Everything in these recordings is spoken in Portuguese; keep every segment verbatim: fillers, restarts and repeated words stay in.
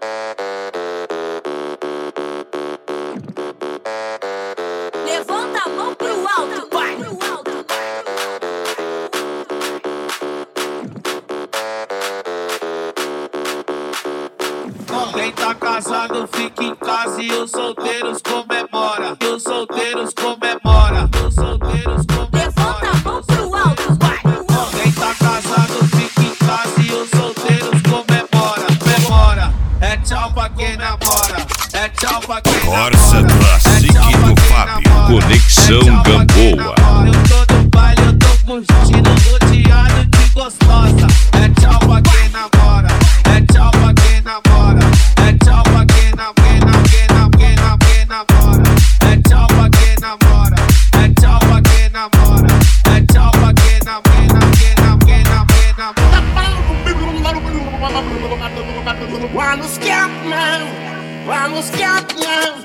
Levanta a mão pro alto, vai! Quem tá casado fica em casa e os solteiros comemora. E os solteiros comemora. E os solteiros comemora. Levanta a mão pro alto, vai! Quem tá casado fica em casa e os solteiros comemora. Comemora. É tchau pra quem namora. É tchau pra quem namora. Corsa Classic do Fábio. Conexão Gamboa. Eu tô no baile, eu tô curtindo, rodeado de gostosa. É tchau pra quem namora. É tchau pra quem namora. É tchau pra quem namora. Quem namora, quem namora. É tchau pra quem namora. É tchau pra quem namora. É tchau pra quem namora. Quem namora, quem namora. Vamos Scatman, vamos Scatman.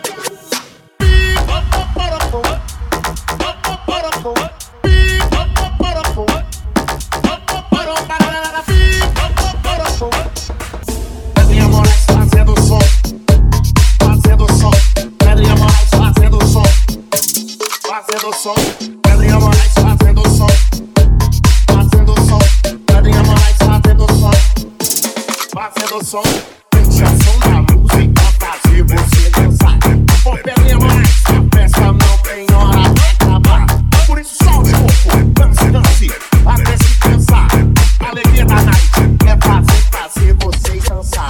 Pedrinha Moraes fazendo som, fazendo som. Pedrinha Moraes fazendo som, fazendo som. Pedrinha Moraes fazendo som, fazendo som. Pedrinha Moraes fazendo som, fazendo som. Deixa a som da música fazer você dançar. Por Pedrinha Moraes, a festa não tem hora pra acabar. Por isso solte o corpo, dance, dance, até se cansar. A alegria da night é fazer, fazer vocês dançar.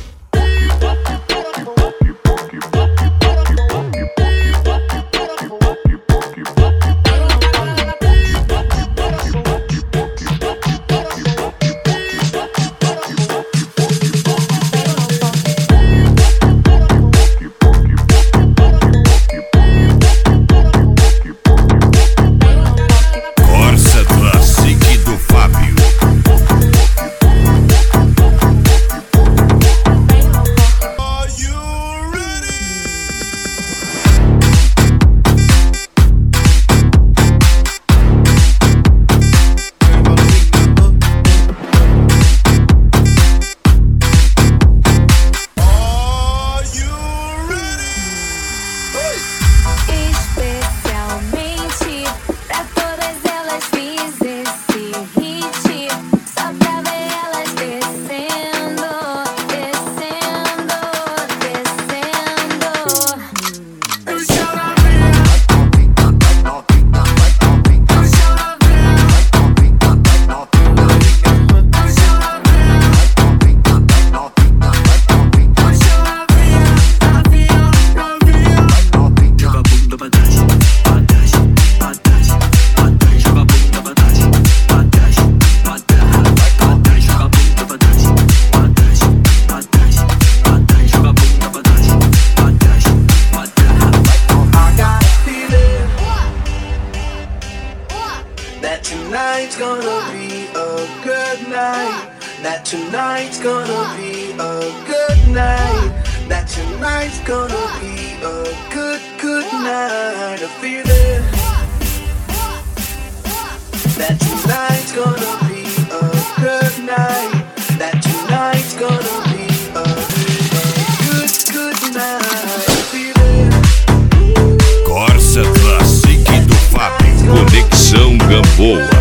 Corsa Classic do Fábio. Especialmente pra todas elas fiz esse hit, só pra ver elas descendo, descendo, descendo. Deixa ela ver, deixa ela ver, deixa ela That tonight's gonna be a good night. That tonight's gonna be a good night. That tonight's gonna be a good, good night. I feel it. That tonight's gonna be a good night. That tonight's gonna be a good, good night. I feel it. Corsa Classic do Fábio. Conexão Gamboa.